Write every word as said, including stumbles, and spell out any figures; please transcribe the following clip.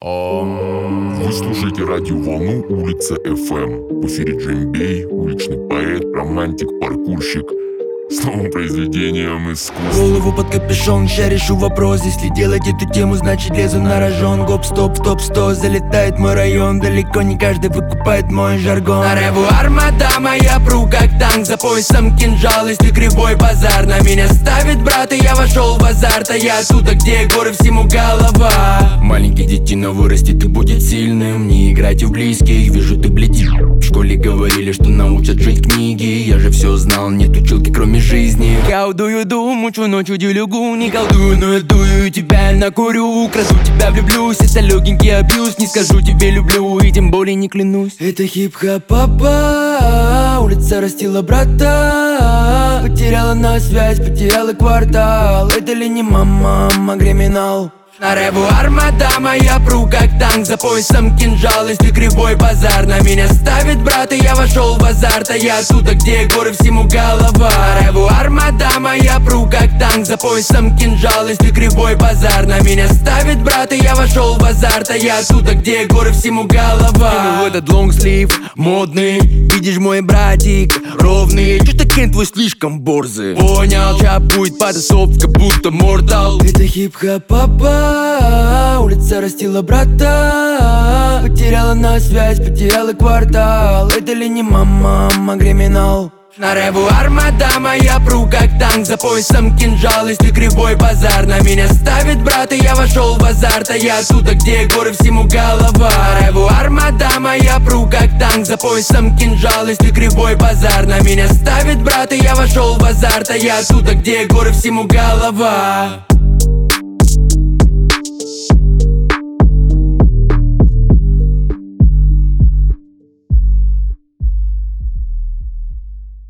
Вы слушаете радиоволну улица эф эм. В эфире Джимбей, уличный поэт, романтик, паркурщик с новым произведением искусства. Голову под капюшон, ща решу вопрос. Если делать эту тему, значит лезу на рожон. Гоп, стоп, в топ сто, залетает мой район. Далеко не каждый выкупает мой жаргон. На реву армада моя, пру как танк. За поясом кинжал, если кривой базар на меня ставит брат, и я вошел в азарт. А я оттуда, где горы, всему голова. Маленький детина вырастет и будет сильным. Не играйте в близких, вижу ты бледишь. В школе говорили, что научат жить книги. Я же все знал, нет училки кроме жизни. Колдую, думаю, ночью делюгу. Не колдую, но я дую, тебя накурю. Краду тебя, влюблюсь, это легенький абьюз. Не скажу тебе люблю, и тем более не клянусь. Это хип-хоп, папа. Улица растила брата. Потеряла на связь, потеряла квартал. Это ли не мама, мама криминал? На реву армада моя, пру как танк. За поясом кинжал, если кривой базар на меня ставит брат, и я вошел в азарт. А я оттуда, где горы, всему голова. На реву армада моя, пру как танк. За поясом кинжал, если кривой базар на меня ставит брат, и я вошел в азарт. А я оттуда, где горы, всему голова. В этот лонгслив модный, видишь мой братик ровный. Чё такой твой слишком борзый? Понял, ща будет потасовка, будто мортал. Это хип-хоп, папа. Улица растила брата. Потеряла на связь, потеряла квартал. Это ли не мама, мама криминал? На реву армада моя, пру как танк. За поясом кинжал, если кривой базар на меня ставит брат, и я вошел в азарт. А я оттуда, где горы, всему голова. На реву армада моя, пру как танк. За поясом кинжал, если кривой базар на меня ставит брат, и я вошел в азарт. А я оттуда, где горы, всему голова.